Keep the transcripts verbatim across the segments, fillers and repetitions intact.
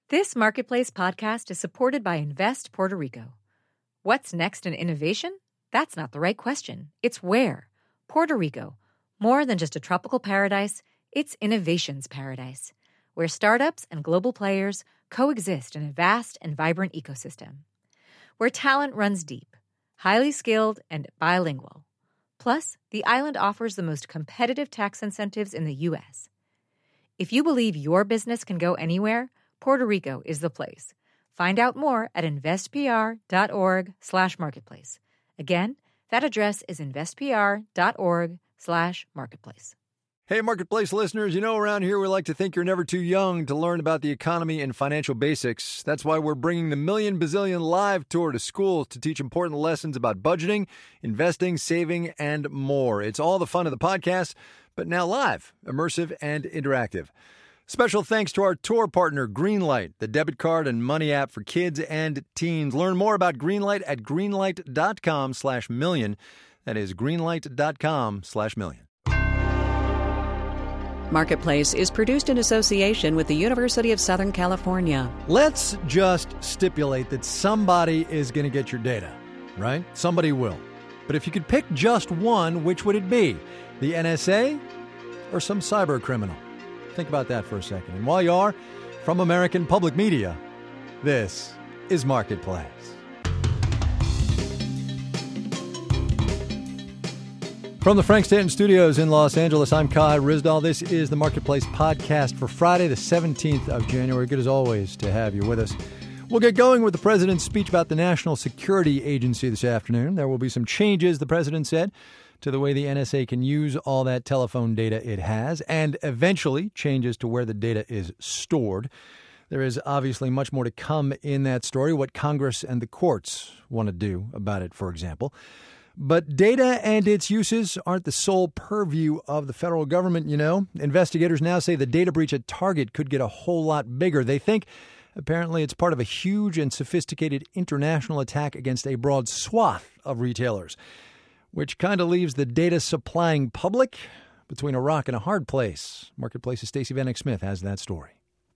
This Marketplace podcast is supported by Invest Puerto Rico. What's next in innovation? That's not the right question. It's where. Puerto Rico. More than just a tropical paradise, it's innovation's paradise, where startups and global players coexist in a vast and vibrant ecosystem. Where talent runs deep, highly skilled, and bilingual. Plus, the island offers the most competitive tax incentives in the U S. If you believe your business can go anywhere, Puerto Rico is the place. Find out more at investpr.org slash marketplace. Again, that address is investpr.org slash marketplace. Hey, Marketplace listeners, you know around here we like to think you're never too young to learn about the economy and financial basics. That's why we're bringing the Million Bazillion Live Tour to schools to teach important lessons about budgeting, investing, saving, and more. It's all the fun of the podcast, but now live, immersive, and interactive. Special thanks to our tour partner, Greenlight, the debit card and money app for kids and teens. Learn more about Greenlight at greenlight.com slash million. That is greenlight.com slash million. Marketplace is produced in association with the University of Southern California. Let's just stipulate that somebody is going to get your data, right? Somebody will. But if you could pick just one, which would it be? The N S A or some cyber criminal? Think about that for a second. And while you are, from American Public Media, this is Marketplace. From the Frank Stanton Studios in Los Angeles, I'm Kai Ryssdal. This is the Marketplace podcast for Friday, the seventeenth of January. Good as always to have you with us. We'll get going with the president's speech about the National Security Agency this afternoon. There will be some changes, the president said, to the way the N S A can use all that telephone data it has, and eventually changes to where the data is stored. There is obviously much more to come in that story, what Congress and the courts want to do about it, for example. But data and its uses aren't the sole purview of the federal government, you know. Investigators now say the data breach at Target could get a whole lot bigger. They think apparently it's part of a huge and sophisticated international attack against a broad swath of retailers, which kind of leaves the data supplying public between a rock and a hard place. Marketplace's Stacey Vanek Smith has that story.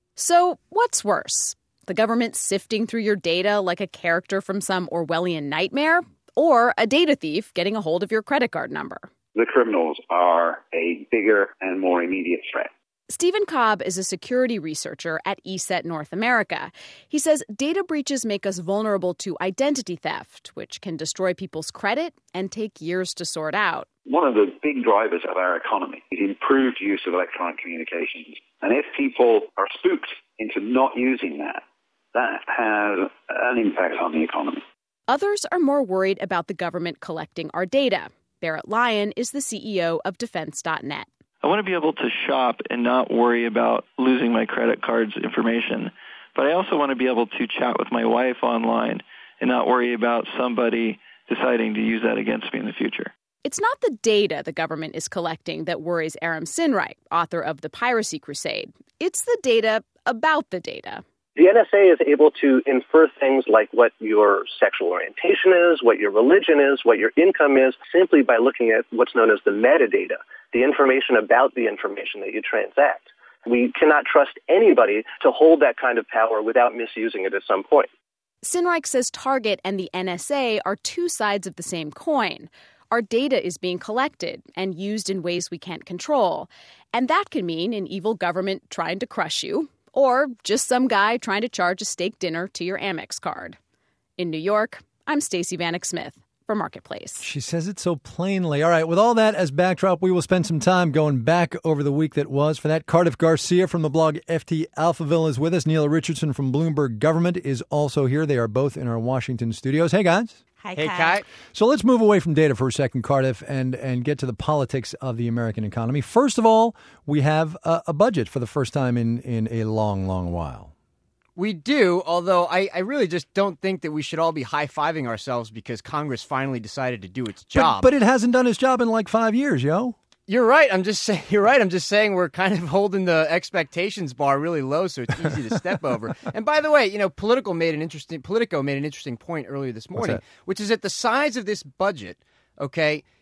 So what's worse? The government sifting through your data like a character from some Orwellian nightmare? Or a data thief getting a hold of your credit card number? The criminals are a bigger and more immediate threat. Stephen Cobb is a security researcher at ESET North America. He says data breaches make us vulnerable to identity theft, which can destroy people's credit and take years to sort out. One of the big drivers of our economy is improved use of electronic communications. And if people are spooked into not using that, that has an impact on the economy. Others are more worried about the government collecting our data. Barrett Lyon is the C E O of Defense dot net. I want to be able to shop and not worry about losing my credit card's information. But I also want to be able to chat with my wife online and not worry about somebody deciding to use that against me in the future. It's not the data the government is collecting that worries Aram Sinwright, author of The Piracy Crusade. It's the data about the data. The N S A is able to infer things like what your sexual orientation is, what your religion is, what your income is, simply by looking at what's known as the metadata, the information about the information that you transact. We cannot trust anybody to hold that kind of power without misusing it at some point. Sinreich says Target and the N S A are two sides of the same coin. Our data is being collected and used in ways we can't control. And that can mean an evil government trying to crush you, or just some guy trying to charge a steak dinner to your Amex card. In New York, I'm Stacey Vanek Smith for Marketplace. She says it so plainly. All right, with all that as backdrop, we will spend some time going back over the week that was. For that, Cardiff Garcia from the blog F T Alphaville is with us. Neil Richardson from Bloomberg Government is also here. They are both in our Washington studios. Hey, guys. Hi, hey, Kai. So let's move away from data for a second, Cardiff, and, and get to the politics of the American economy. First of all, we have a, a budget for the first time in, in a long, long while. We do, although I, I really just don't think that we should all be high-fiving ourselves because Congress finally decided to do its job. But, but it hasn't done its job in like five years, yo. You're right. I'm just saying. You're right. I'm just saying we're kind of holding the expectations bar really low, so it's easy to step over. And by the way, you know, Politico made an interesting Politico made an interesting point earlier this morning, which is that the size of this budget, okay,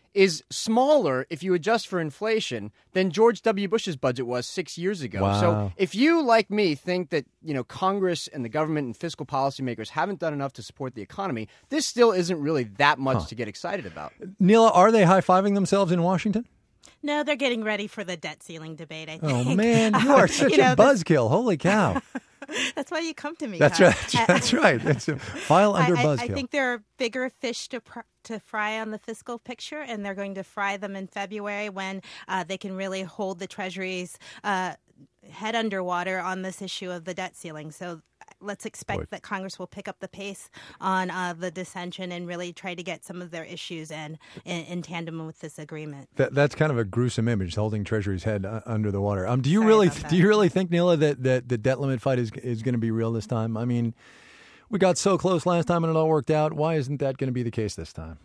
is smaller if you adjust for inflation than George W. Bush's budget was six years ago. Wow. So if you, like me, think that, you know, Congress and the government and fiscal policymakers haven't done enough to support the economy, this still isn't really that much huh. to get excited about. Neela, are they high-fiving themselves in Washington? No, they're getting ready for the debt ceiling debate, I think. Oh, man, you are such you a know, buzzkill. Holy cow. That's why you come to me. That's Kyle. right. That's right. It's a file under I, buzzkill. I, I think there are bigger fish to pr- to fry on the fiscal picture, and they're going to fry them in February when uh, they can really hold the Treasury's uh, head underwater on this issue of the debt ceiling. So let's expect Boy. that Congress will pick up the pace on uh, the dissension and really try to get some of their issues in, in, in tandem with this agreement. That, that's kind of a gruesome image, holding Treasury's head uh, under the water. Um, do you Sorry really about do you really think, Neela, that, that the debt limit fight is is going to be real this time? I mean, we got so close last time and it all worked out. Why isn't that going to be the case this time?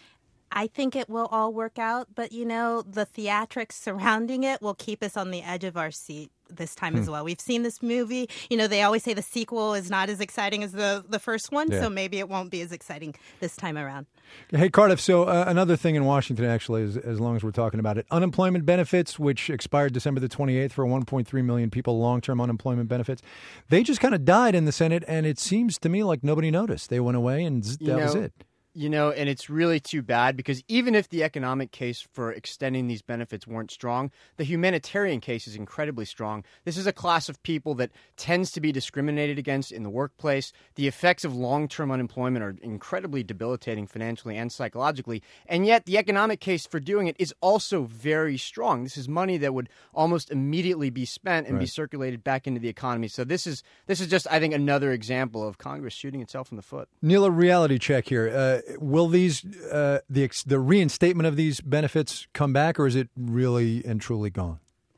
I think it will all work out, but, you know, the theatrics surrounding it will keep us on the edge of our seat this time hmm. as well. We've seen this movie. You know, they always say the sequel is not as exciting as the, the first one, yeah. so maybe it won't be as exciting this time around. Hey, Cardiff, so uh, another thing in Washington, actually, is, as long as we're talking about it, unemployment benefits, which expired December the twenty-eighth for one point three million people, long-term unemployment benefits, they just kind of died in the Senate, and it seems to me like nobody noticed. They went away, and zzz, that you know, was it. You know, and it's really too bad because even if the economic case for extending these benefits weren't strong, the humanitarian case is incredibly strong. This is a class of people that tends to be discriminated against in the workplace. The effects of long-term unemployment are incredibly debilitating financially and psychologically. And yet the economic case for doing it is also very strong. This is money that would almost immediately be spent and right. be circulated back into the economy. So this is this is just, I think, another example of Congress shooting itself in the foot. Neela, reality check here. Uh, Will these uh, the the reinstatement of these benefits come back, or is it really and truly gone?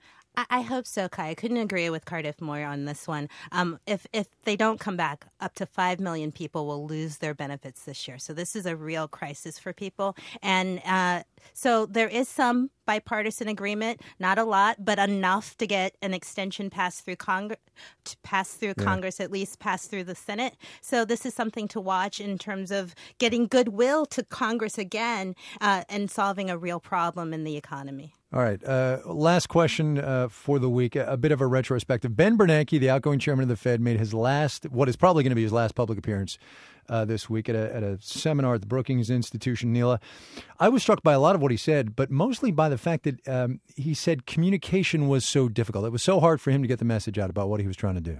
I hope so, Kai. I couldn't agree with Cardiff more on this one. Um, if if they don't come back, up to five million people will lose their benefits this year. So this is a real crisis for people. And uh, so there is some bipartisan agreement, not a lot, but enough to get an extension passed through Congress, to pass through yeah. Congress, at least pass through the Senate. So this is something to watch in terms of getting goodwill to Congress again uh, and solving a real problem in the economy. All right. Uh, last question uh, for the week, a, a bit of a retrospective. Ben Bernanke, the outgoing chairman of the Fed, made his last, what is probably going to be his last public appearance uh, this week at a, at a seminar at the Brookings Institution. Neela, I was struck by a lot of what he said, but mostly by the fact that um, he said communication was so difficult. It was so hard for him to get the message out about what he was trying to do.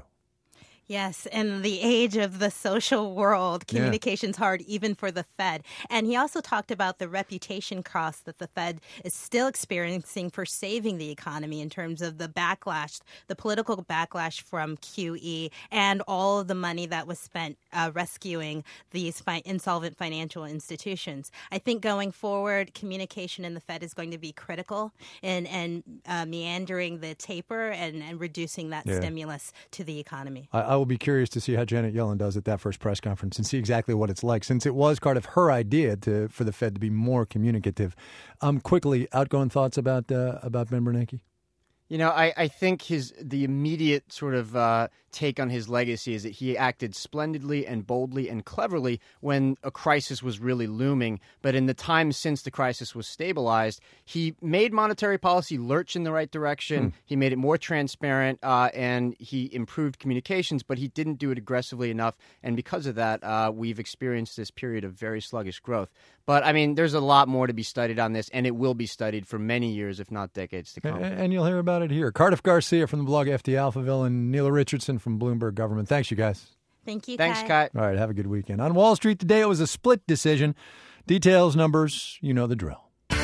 Yes, in the age of the social world, communication's yeah. hard even for the Fed. And he also talked about the reputation cost that the Fed is still experiencing for saving the economy in terms of the backlash, the political backlash from Q E, and all of the money that was spent uh, rescuing these fi- insolvent financial institutions. I think going forward, communication in the Fed is going to be critical in, in uh, meandering the taper and, and reducing that yeah. stimulus to the economy. I- I will be curious to see how Janet Yellen does at that first press conference and see exactly what it's like, since it was, Cardiff, her idea to for the Fed to be more communicative. Um, quickly, outgoing thoughts about uh, about Ben Bernanke? You know, I, I think his the immediate sort of uh, take on his legacy is that he acted splendidly and boldly and cleverly when a crisis was really looming. But in the time since the crisis was stabilized, he made monetary policy lurch in the right direction. Hmm. He made it more transparent uh, and he improved communications, but he didn't do it aggressively enough. And because of that, uh, we've experienced this period of very sluggish growth. But, I mean, there's a lot more to be studied on this, and it will be studied for many years, if not decades to come. And, and you'll hear about it here. Cardiff Garcia from the blog F D Alphaville and Neela Richardson from Bloomberg Government. Thanks, you guys. Thank you, Thanks, Kai. Kai. All right, have a good weekend. On Wall Street today, it was a split decision. Details, numbers, you know the drill.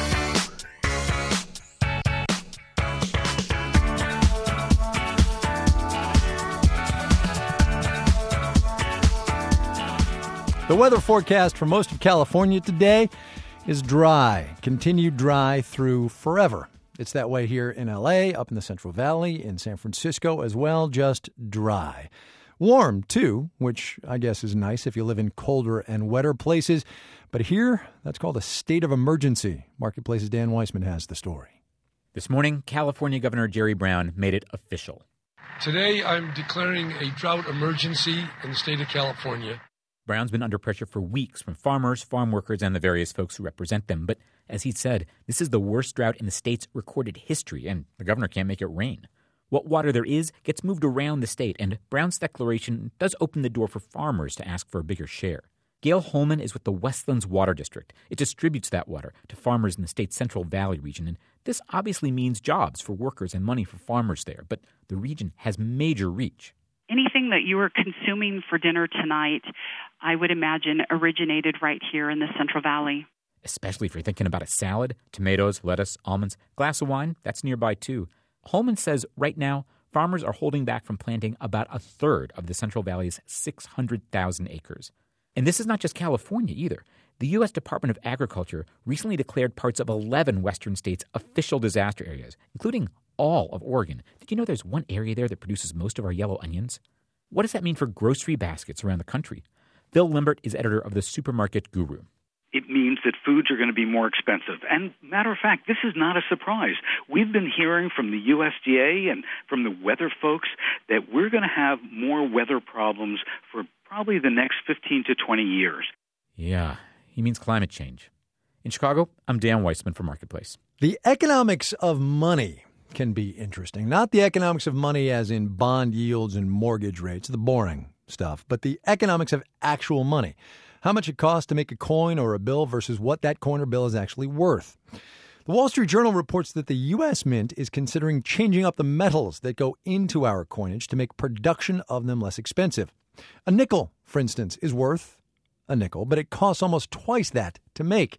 The weather forecast for most of California today is dry, continued dry through forever. It's that way here in L A, up in the Central Valley, in San Francisco as well, just dry. Warm, too, which I guess is nice if you live in colder and wetter places. But here, that's called a state of emergency. Marketplace's Dan Weissman has the story. This morning, California Governor Jerry Brown made it official. Today, I'm declaring a drought emergency in the state of California. Brown's been under pressure for weeks from farmers, farm workers, and the various folks who represent them. But as he said, this is the worst drought in the state's recorded history, and the governor can't make it rain. What water there is gets moved around the state, and Brown's declaration does open the door for farmers to ask for a bigger share. Gail Holman is with the Westlands Water District. It distributes that water to farmers in the state's Central Valley region, and this obviously means jobs for workers and money for farmers there. But the region has major reach. Anything that you are consuming for dinner tonight, I would imagine, originated right here in the Central Valley. Especially if you're thinking about a salad, tomatoes, lettuce, almonds, glass of wine, that's nearby too. Holman says right now, farmers are holding back from planting about a third of the Central Valley's six hundred thousand acres. And this is not just California either. The U S Department of Agriculture recently declared parts of eleven western states official disaster areas, including all of Oregon. Did you know there's one area there that produces most of our yellow onions? What does that mean for grocery baskets around the country? Phil Limbert is editor of the Supermarket Guru. It means that foods are going to be more expensive. And matter of fact, this is not a surprise. We've been hearing from the U S D A and from the weather folks that we're going to have more weather problems for probably the next fifteen to twenty years. Yeah, he means climate change. In Chicago, I'm Dan Weissman for Marketplace. The economics of money can be interesting. Not the economics of money as in bond yields and mortgage rates, the boring stuff, but the economics of actual money. How much it costs to make a coin or a bill versus what that coin or bill is actually worth. The Wall Street Journal reports that the U S Mint is considering changing up the metals that go into our coinage to make production of them less expensive. A nickel, for instance, is worth a nickel, but it costs almost twice that to make.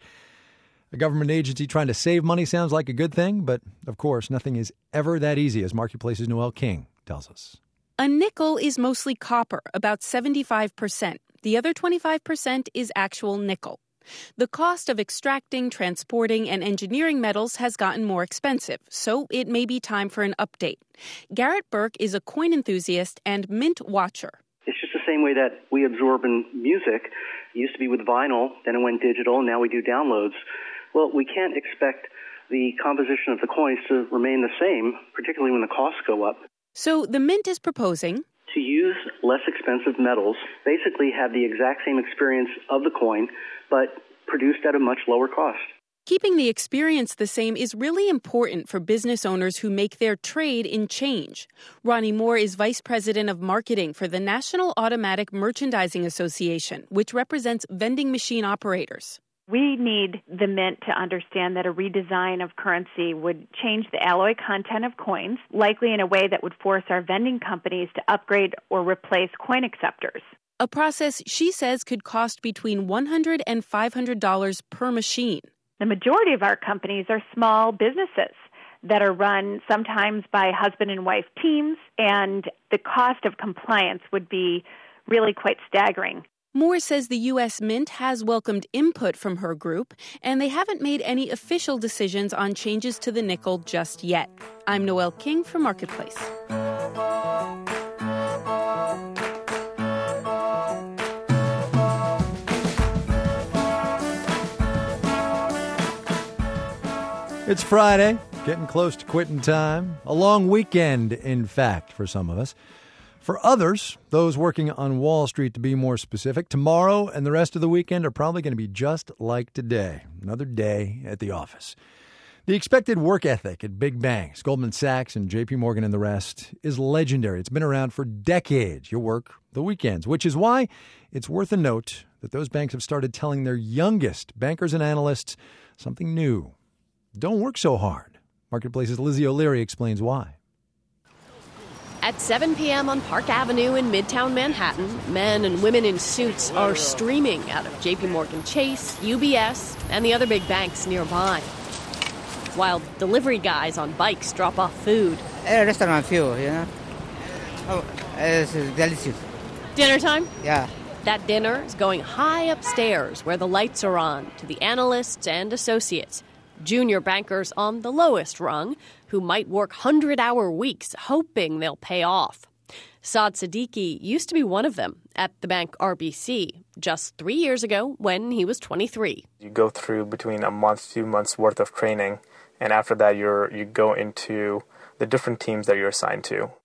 A government agency trying to save money sounds like a good thing, but of course, nothing is ever that easy, as Marketplace's Noel King tells us. A nickel is mostly copper, about seventy-five percent. The other twenty-five percent is actual nickel. The cost of extracting, transporting, and engineering metals has gotten more expensive, so it may be time for an update. Garrett Burke is a coin enthusiast and mint watcher. It's just the same way that we absorb in music. It used to be with vinyl, then it went digital, and now we do downloads. Well, we can't expect the composition of the coins to remain the same, particularly when the costs go up. So the mint is proposing to use less expensive metals, basically have the exact same experience of the coin, but produced at a much lower cost. Keeping the experience the same is really important for business owners who make their trade in change. Ronnie Moore is vice president of marketing for the National Automatic Merchandising Association, which represents vending machine operators. We need the Mint to understand that a redesign of currency would change the alloy content of coins, likely in a way that would force our vending companies to upgrade or replace coin acceptors. A process she says could cost between one hundred dollars and five hundred dollars per machine. The majority of our companies are small businesses that are run sometimes by husband and wife teams, and the cost of compliance would be really quite staggering. Moore says the U S Mint has welcomed input from her group, and they haven't made any official decisions on changes to the nickel just yet. I'm Noel King for Marketplace. It's Friday, getting close to quitting time. A long weekend, in fact, for some of us. For others, those working on Wall Street to be more specific, tomorrow and the rest of the weekend are probably going to be just like today. Another day at the office. The expected work ethic at big banks, Goldman Sachs and J P Morgan and the rest, is legendary. It's been around for decades. You work the weekends, which is why it's worth a note that those banks have started telling their youngest bankers and analysts something new. Don't work so hard. Marketplace's Lizzie O'Leary explains why. At seven p.m. on Park Avenue in Midtown Manhattan, men and women in suits are streaming out of J P Morgan Chase, U B S, and the other big banks nearby, while delivery guys on bikes drop off food. A restaurant feel, you know? Oh, it's delicious. Dinner time? Yeah. That dinner is going high upstairs where the lights are on to the analysts and associates, junior bankers on the lowest rung, who might work hundred-hour weeks hoping they'll pay off. Saad Siddiqui used to be one of them at the bank R B C just three years ago when he was twenty-three. You go through between a month, two months worth of training, and after that you're you go into the different teams that you're assigned to.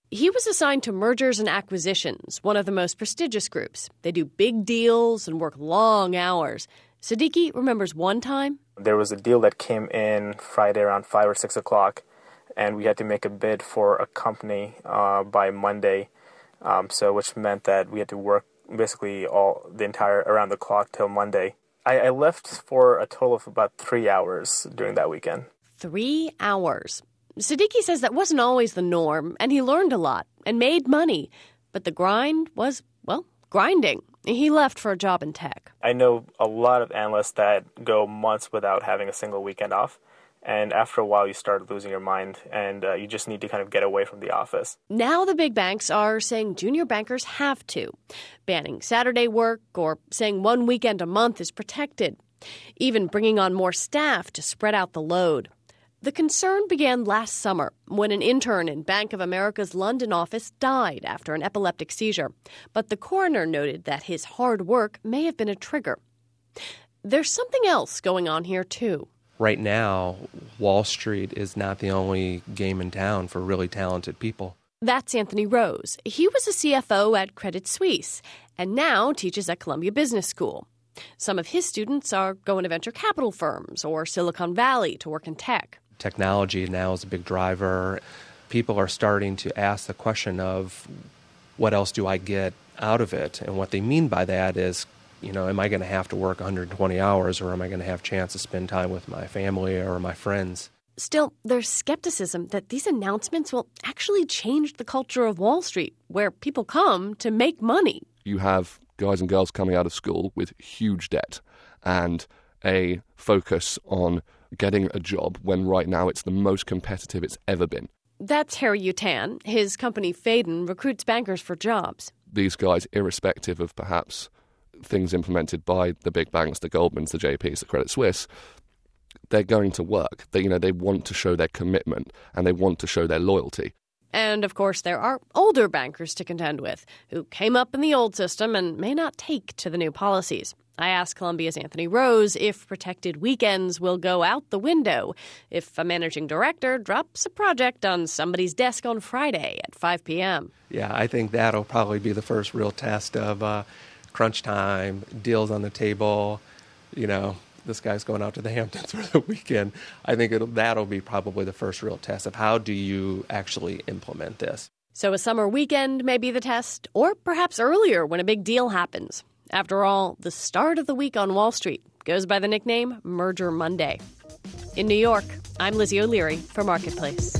He was assigned to mergers and acquisitions, one of the most prestigious groups. They do big deals and work long hours. Siddiqui remembers one time. There was a deal that came in Friday around five or six o'clock, and we had to make a bid for a company uh, by Monday, um, so which meant that we had to work basically all the entire around the clock till Monday. I, I left for a total of about three hours during that weekend. Three hours. Siddiqui says that wasn't always the norm, and he learned a lot and made money. But the grind was, well, grinding. He left for a job in tech. I know a lot of analysts that go months without having a single weekend off. And after a while, you start losing your mind, and uh, you just need to kind of get away from the office. Now the big banks are saying junior bankers have to, banning Saturday work or saying one weekend a month is protected, even bringing on more staff to spread out the load. The concern began last summer when an intern in Bank of America's London office died after an epileptic seizure. But the coroner noted that his hard work may have been a trigger. There's something else going on here, too. Right now, Wall Street is not the only game in town for really talented people. That's Anthony Rose. He was a C F O at Credit Suisse and now teaches at Columbia Business School. Some of his students are going to venture capital firms or Silicon Valley to work in tech. Technology now is a big driver. People are starting to ask the question of, what else do I get out of it? And what they mean by that is, you know, am I going to have to work one hundred twenty hours, or am I going to have a chance to spend time with my family or my friends? Still, there's skepticism that these announcements will actually change the culture of Wall Street, where people come to make money. You have guys and girls coming out of school with huge debt and a focus on getting a job when right now it's the most competitive it's ever been. That's Harry Yutan. His company, Faden, recruits bankers for jobs. These guys, irrespective of perhaps things implemented by the big banks, the Goldmans, the J Ps, the Credit Suisse, they're going to work. They, you know, they want to show their commitment and they want to show their loyalty. And, of course, there are older bankers to contend with who came up in the old system and may not take to the new policies. I asked Columbia's Anthony Rose if protected weekends will go out the window if a managing director drops a project on somebody's desk on Friday at five p.m. Yeah, I think that'll probably be the first real test of uh, crunch time, deals on the table. You know, this guy's going out to the Hamptons for the weekend. I think it'll, that'll be probably the first real test of how do you actually implement this. So a summer weekend may be the test, or perhaps earlier when a big deal happens. After all, the start of the week on Wall Street goes by the nickname Merger Monday. In New York, I'm Lizzie O'Leary for Marketplace.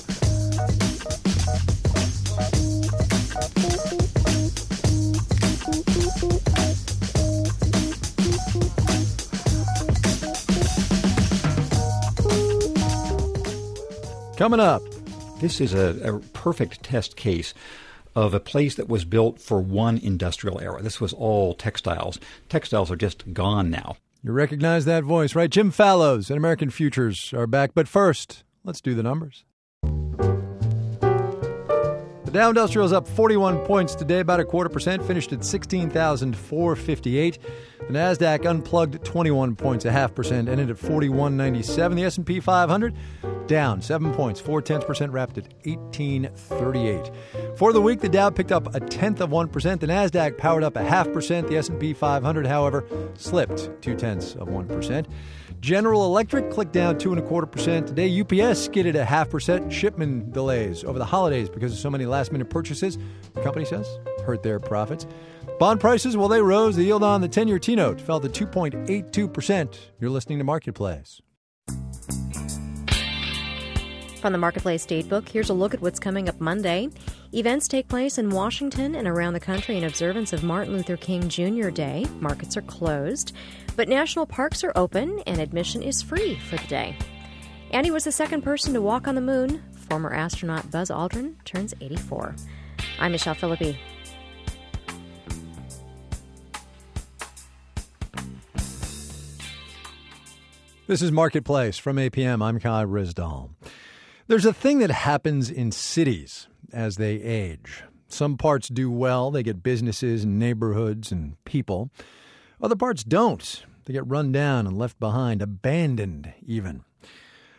Coming up. This is a, a perfect test case of a place that was built for one industrial era. This was all textiles. Textiles are just gone now. You recognize that voice, right? Jim Fallows and American Futures are back. But first, let's do the numbers. The Dow Industrial is up forty-one points today, about a quarter percent, finished at sixteen thousand four hundred fifty-eight. The NASDAQ unplugged twenty-one points, a half percent, ended at forty-one ninety-seven. The S and P five hundred down seven points, four tenths percent, wrapped at eighteen thirty-eight. For the week, the Dow picked up a tenth of one percent. The NASDAQ powered up a half percent. The S and P five hundred, however, slipped two tenths of one percent. General Electric clicked down two and a quarter percent today. U P S skidded a half percent. Shipment delays over the holidays because of so many last-minute purchases, the company says, hurt their profits. Bond prices, well, they rose. The yield on the ten-year T-note fell to two point eight two percent. You're listening to Marketplace. From the Marketplace Datebook, here's a look at what's coming up Monday. Events take place in Washington and around the country in observance of Martin Luther King Junior Day. Markets are closed, but national parks are open and admission is free for the day. And he was the second person to walk on the moon. Former astronaut Buzz Aldrin turns eighty-four. I'm Michelle Philippi. This is Marketplace from A P M. I'm Kai Rizdal. There's a thing that happens in cities as they age. Some parts do well. They get businesses and neighborhoods and people. Other parts don't. They get run down and left behind, abandoned even.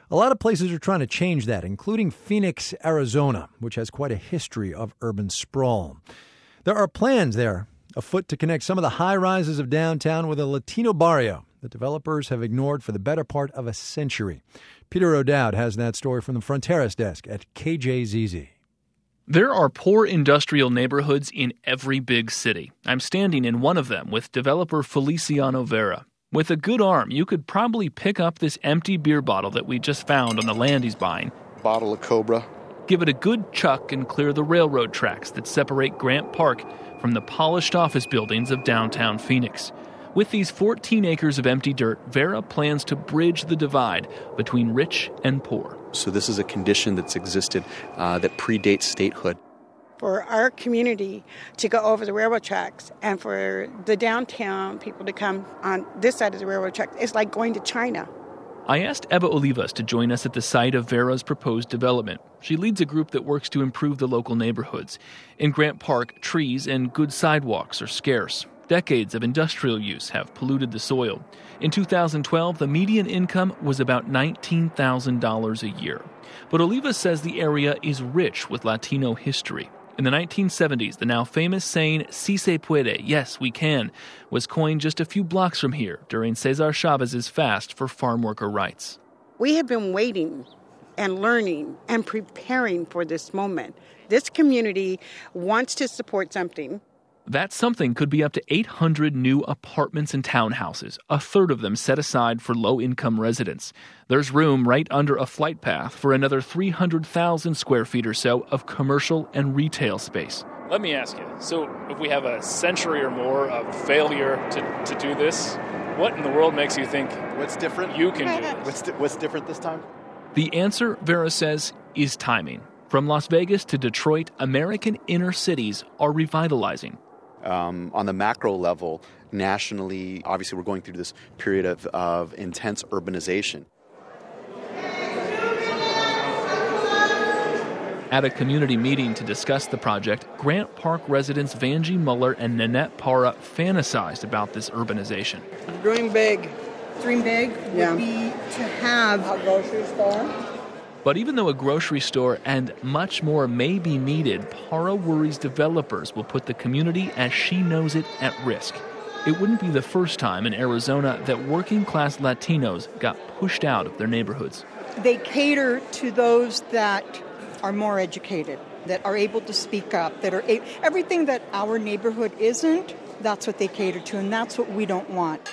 A lot of places are trying to change that, including Phoenix, Arizona, which has quite a history of urban sprawl. There are plans there afoot to connect some of the high-rises of downtown with a Latino barrio that developers have ignored for the better part of a century. Peter O'Dowd has that story from the Fronteras desk at K J Z Z. There are poor industrial neighborhoods in every big city. I'm standing in one of them with developer Feliciano Vera. With a good arm, you could probably pick up this empty beer bottle that we just found on the land he's buying. Bottle of Cobra. Give it a good chuck and clear the railroad tracks that separate Grant Park from the polished office buildings of downtown Phoenix. With these fourteen acres of empty dirt, Vera plans to bridge the divide between rich and poor. So this is a condition that's existed uh, that predates statehood. For our community to go over the railroad tracks and for the downtown people to come on this side of the railroad track, it's like going to China. I asked Eva Olivas to join us at the site of Vera's proposed development. She leads a group that works to improve the local neighborhoods. In Grant Park, trees and good sidewalks are scarce. Decades of industrial use have polluted the soil. In two thousand twelve, the median income was about nineteen thousand dollars a year. But Olivas says the area is rich with Latino history. In the nineteen seventies, the now famous saying, "Si se puede," yes, we can, was coined just a few blocks from here during Cesar Chavez's fast for farm worker rights. We have been waiting and learning and preparing for this moment. This community wants to support something. That something could be up to eight hundred new apartments and townhouses, a third of them set aside for low-income residents. There's room right under a flight path for another three hundred thousand square feet or so of commercial and retail space. Let me ask you, so if we have a century or more of failure to, to do this, what in the world makes you think what's different? You can do this? What's, di- what's different this time? The answer, Vera says, is timing. From Las Vegas to Detroit, American inner cities are revitalizing. Um, on the macro level, nationally, obviously we're going through this period of, of intense urbanization. At a community meeting to discuss the project, Grant Park residents Vanjie Muller and Nanette Para fantasized about this urbanization. Dream big. Dream big would yeah. be to have a grocery store. But even though a grocery store and much more may be needed, Para worries developers will put the community as she knows it at risk. It wouldn't be the first time in Arizona that working-class Latinos got pushed out of their neighborhoods. They cater to those that are more educated, that are able to speak up, that are a- everything that our neighborhood isn't, that's what they cater to, and that's what we don't want.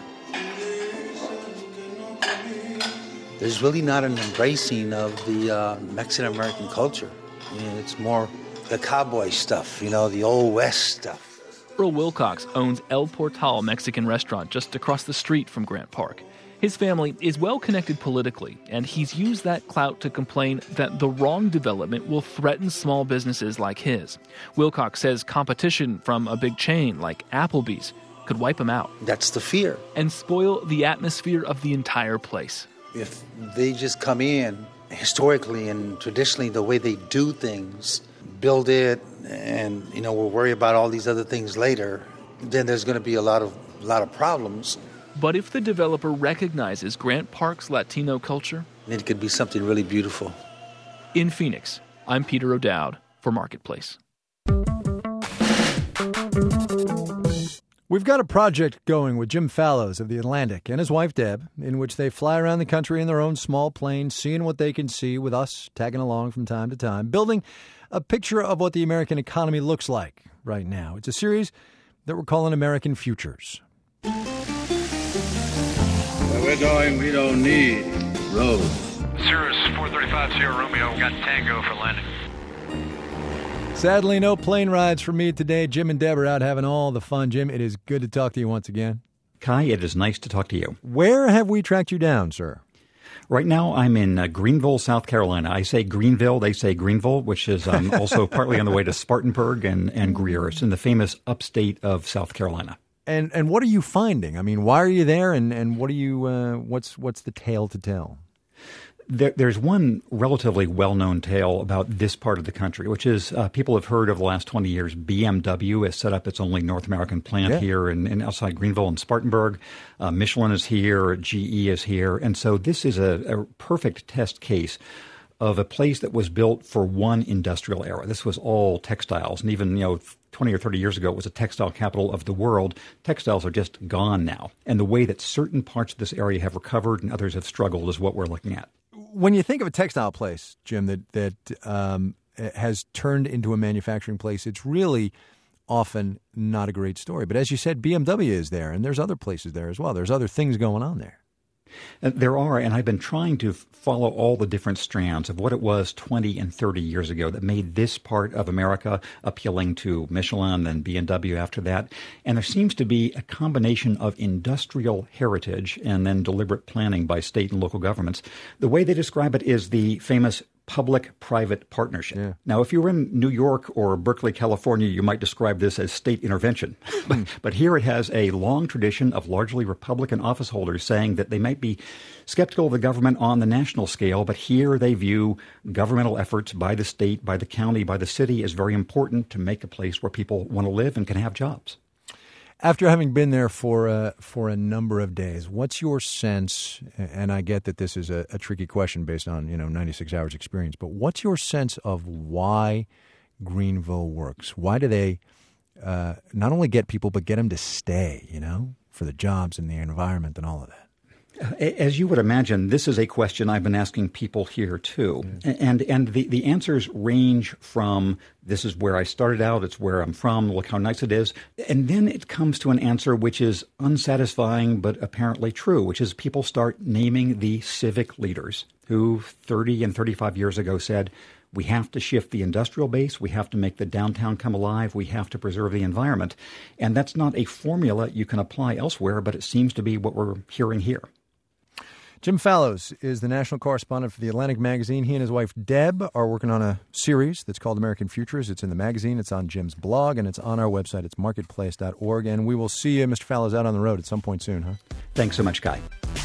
There's really not an embracing of the uh, Mexican-American culture. I mean, it's more the cowboy stuff, you know, the old West stuff. Earl Wilcox owns El Portal Mexican restaurant just across the street from Grant Park. His family is well connected politically, and he's used that clout to complain that the wrong development will threaten small businesses like his. Wilcox says competition from a big chain like Applebee's could wipe him out. That's the fear. And spoil the atmosphere of the entire place. If they just come in historically and traditionally the way they do things, build it, and you know we'll worry about all these other things later, then there's going to be a lot of a lot of problems. But if the developer recognizes Grant Park's Latino culture, it could be something really beautiful. In Phoenix, I'm Peter O'Dowd for Marketplace. We've got a project going with Jim Fallows of The Atlantic and his wife Deb, in which they fly around the country in their own small plane, seeing what they can see, with us tagging along from time to time, building a picture of what the American economy looks like right now. It's a series that we're calling American Futures. Where we're going, we don't need roads. Cirrus four thirty-five Sierra Romeo, got Tango for landing. Sadly, no plane rides for me today. Jim and Deb are out having all the fun. Jim, it is good to talk to you once again. Kai, it is nice to talk to you. Where have we tracked you down, sir? Right now, I'm in uh, Greenville, South Carolina. I say Greenville, they say Greenville, which is um, also partly on the way to Spartanburg and, and Greer. It's in the famous upstate of South Carolina. And and what are you finding? I mean, why are you there, and, and what are you uh, what's what's the tale to tell? There, there's one relatively well-known tale about this part of the country, which is uh, people have heard over the last twenty years, B M W has set up its only North American plant yeah. here in, in outside Greenville and Spartanburg. Uh, Michelin is here, G E is here. And so this is a, a perfect test case of a place that was built for one industrial era. This was all textiles. And even, you know, twenty or thirty years ago, it was a textile capital of the world. Textiles are just gone now. And the way that certain parts of this area have recovered and others have struggled is what we're looking at. When you think of a textile place, Jim, that that um, has turned into a manufacturing place, it's really often not a great story. But as you said, B M W is there, and there's other places there as well. There's other things going on there. And there are, and I've been trying to follow all the different strands of what it was twenty and thirty years ago that made this part of America appealing to Michelin and B M W after that. And there seems to be a combination of industrial heritage and then deliberate planning by state and local governments. The way they describe it is the famous public-private partnership. Yeah. Now, if you were in New York or Berkeley, California, you might describe this as state intervention. but, but here it has a long tradition of largely Republican office holders saying that they might be skeptical of the government on the national scale, but here they view governmental efforts by the state, by the county, by the city as very important to make a place where people want to live and can have jobs. After having been there for a, for a number of days, what's your sense, and I get that this is a, a tricky question based on, you know, ninety-six hours experience, but what's your sense of why Greenville works? Why do they uh, not only get people, but get them to stay, you know, for the jobs and the environment and all of that? As you would imagine, this is a question I've been asking people here, too. Mm. And and the, the answers range from this is where I started out, it's where I'm from, look how nice it is. And then it comes to an answer which is unsatisfying but apparently true, which is people start naming the civic leaders who thirty and thirty-five years ago said, we have to shift the industrial base. We have to make the downtown come alive. We have to preserve the environment. And that's not a formula you can apply elsewhere, but it seems to be what we're hearing here. Jim Fallows is the national correspondent for The Atlantic Magazine. He and his wife, Deb, are working on a series that's called American Futures. It's in the magazine. It's on Jim's blog, and it's on our website. It's marketplace dot org. And we will see you, Mister Fallows, out on the road at some point soon, huh? Thanks so much, Guy.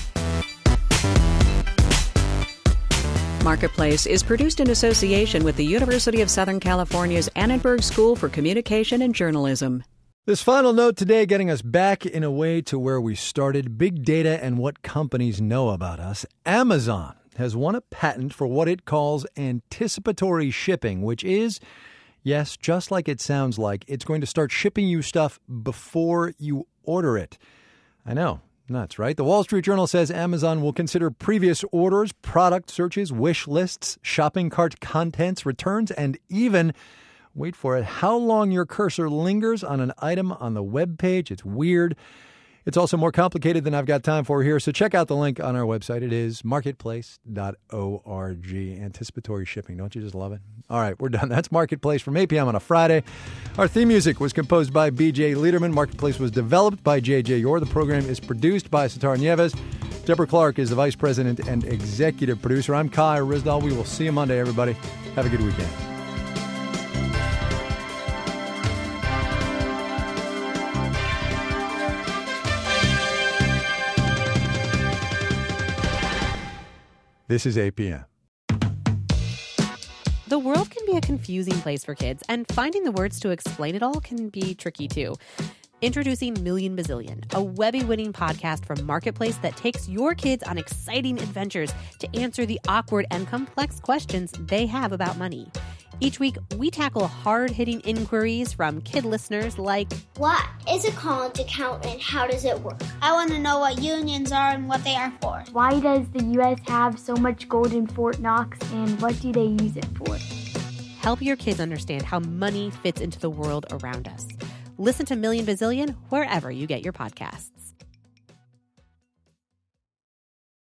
Marketplace is produced in association with the University of Southern California's Annenberg School for Communication and Journalism. This final note today getting us back in a way to where we started, big data and what companies know about us. Amazon has won a patent for what it calls anticipatory shipping, which is, yes, just like it sounds like, it's going to start shipping you stuff before you order it. I know, nuts, right? The Wall Street Journal says Amazon will consider previous orders, product searches, wish lists, shopping cart contents, returns, and even, wait for it, how long your cursor lingers on an item on the web page. It's weird. It's also more complicated than I've got time for here. So check out the link on our website. It is marketplace dot org. Anticipatory shipping. Don't you just love it? All right, we're done. That's Marketplace from eight p.m. on a Friday. Our theme music was composed by B J Liederman. Marketplace was developed by J J Yor. The program is produced by Sitar Nieves. Deborah Clark is the vice president and executive producer. I'm Kai Ryssdal. We will see you Monday, everybody. Have a good weekend. This is eight p.m. The world can be a confusing place for kids, and finding the words to explain it all can be tricky, too. Introducing Million Bazillion, a Webby-winning podcast from Marketplace that takes your kids on exciting adventures to answer the awkward and complex questions they have about money. Each week, we tackle hard-hitting inquiries from kid listeners like, what is a college account and how does it work? I want to know what unions are and what they are for. Why does the U S have so much gold in Fort Knox and what do they use it for? Help your kids understand how money fits into the world around us. Listen to Million Bazillion wherever you get your podcasts.